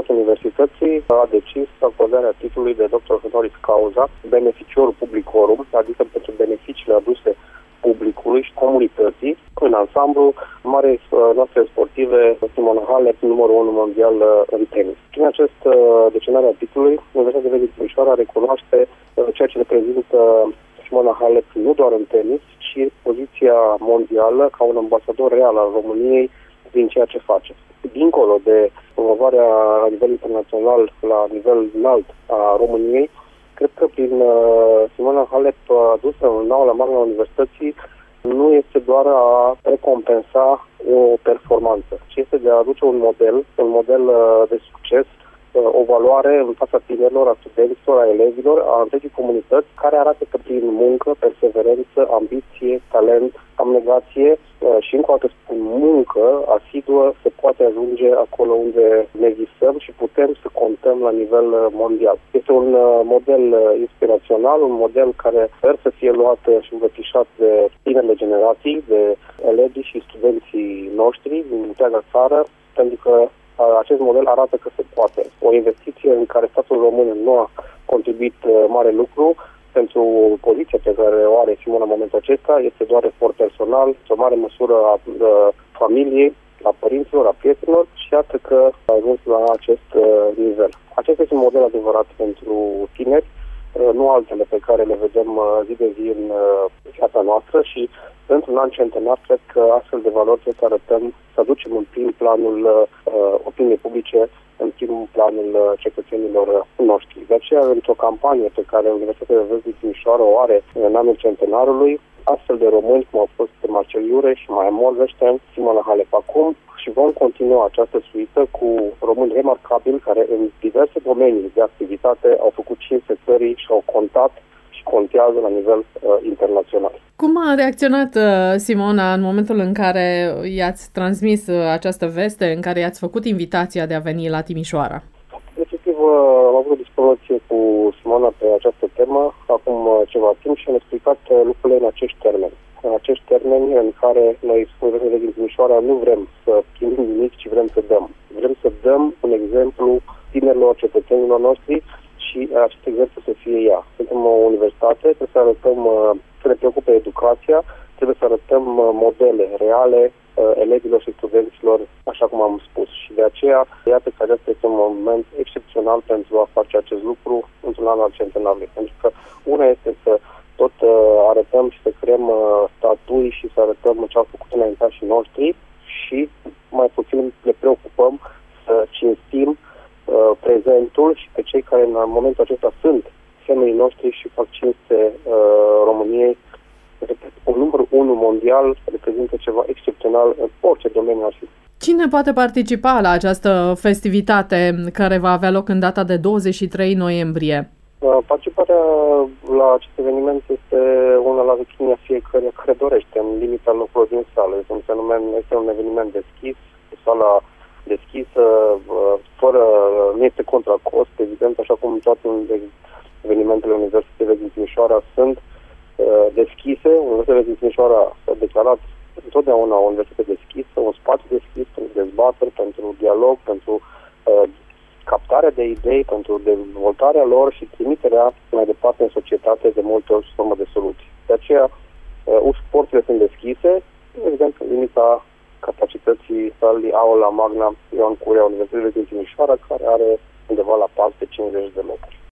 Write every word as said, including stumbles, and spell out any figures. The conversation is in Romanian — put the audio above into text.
Senatul Universității a decis acordarea titlului de doctor honoris causa beneficior publicorum, adică pentru beneficiile aduse publicului și comunității în ansamblu marei noastre sportive Simona Halep, numărul unu mondial în tenis. Prin această decenare a titlului, Universitatea de Timișoara recunoaște ceea ce reprezintă Simona Halep nu doar în tenis, ci poziția mondială ca un ambasador real al României din ceea ce face. Dincolo de promovarea la nivel internațional, la nivel înalt a României, cred că prin uh, Simona Halep adusă în aula magna Universității nu este doar a recompensa o performanță, ci este de a aduce un model, un model uh, de succes, uh, o valoare în fața tinerilor, a studenților, a elevilor, a întregii comunități, care arată că prin muncă, perseverență, ambiție, talent, abnegație uh, și încă o dată spun muncă asiduă se poate ajunge acolo unde ne visăm și putem să contăm la nivel uh, mondial. Este un uh, model uh, inspirațional, un model care sper să fie luat uh, și învățișat de tinerile generații, de elevii și studenții noștri din întreaga țară, pentru că uh, acest model arată că se poate. O investiție în care statul român nu a contribuit uh, mare lucru, pentru poziția pe care o are Simona în momentul acesta, este doar efort personal, o mare măsură a, a familiei, a părinților, a prietenilor și iată că a ajuns la acest uh, nivel. Acesta este un model adevărat pentru tineri, uh, nu altele pe care le vedem uh, zi de zi în uh, viața noastră și pentru un an centenar cred că astfel de valori trebuie să arătăm, să aducem în prim planul uh, opiniei publice, în primul planul uh, cetățenilor noștri. De aceea, într-o campanie pe care Universitatea de Timișoara o are în anul centenarului, astfel de români, cum au fost Marcel Iureș, mai Morveșten, Simona Halep acum, și vom continua această suită cu români remarcabili care în diverse domenii de activitate au făcut cinste țării și au contat și contează la nivel uh, internațional. Cum a reacționat uh, Simona în momentul în care i-ați transmis uh, această veste, în care i-ați făcut invitația de a veni la Timișoara? Efectiv, uh, am avut o discuție cu Simona pe această temă acum uh, ceva timp și am explicat uh, lucrurile în acești termeni. În acești termeni în care noi, Universitatea din Timișoara, nu vrem să primim nimic, ci vrem să dăm. Vrem să dăm un exemplu tinerilor cetățenilor noștri și acest exemplu să fie ea. Suntem o universitate, trebuie să arătăm, să ne preocupe educația, trebuie să arătăm modele reale elevilor și studenților, așa cum am spus. Și de aceea, iată că acesta este un moment excepțional pentru a face acest lucru într-un an al centenarului. Pentru că una este să tot arătăm și să creăm statui și să arătăm ce au făcut înaintașii noștri și mai puțin ne preocupăm să cinstim prezentul și pe cei care în momentul acesta sunt semenii noștri și fac cinste uh, României. Repet, un număr unu mondial reprezintă ceva excepțional în orice domeniu ar fi. Cine poate participa la această festivitate care va avea loc în data de douăzeci și trei noiembrie? Uh, participarea la acest eveniment este una la latitudinea fiecăruia care dorește, în limita locurilor din sală. Este un, fenomen, este un eveniment deschis, sala deschisă, fără, nu este contra cost, evident, așa cum toate evenimentele Universității din Timișoara sunt uh, deschise. Universitatea din Timișoara s-a declarat întotdeauna o universitate deschisă, un spațiu deschis pentru dezbateri, pentru dialog, pentru uh, captarea de idei, pentru dezvoltarea lor și trimiterea mai departe în societate de multe ori formă de soluții. De aceea, uh, porțile sunt deschise, evident, în limita capacității sălii aula magna Ioan Curea Universității din Timișoara, care are undeva la patru sute cincizeci de locuri.